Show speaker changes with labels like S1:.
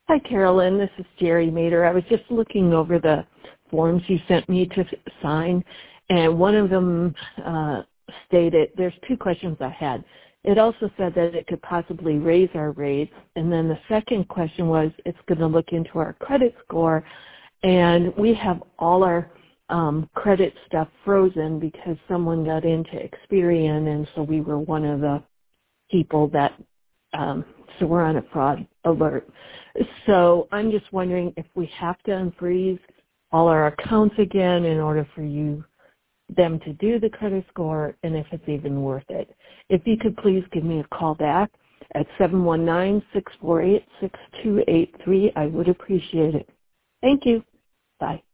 S1: Hi, Carolyn. This is Jerry Mater. I was just looking over the forms you sent me to sign, and one of them stated, there's two questions I had. It also said that it could possibly raise our rates, and then the second question was it's going to look into our credit score, and we have all our credit stuff frozen because someone got into Experian, and so we were one of the people that so we're on a fraud alert. So I'm just wondering if we have to unfreeze all our accounts again in order for them to do the credit score, and if it's even worth it. If you could please give me a call back at 719-648-6283, I would appreciate it. Thank you. Bye.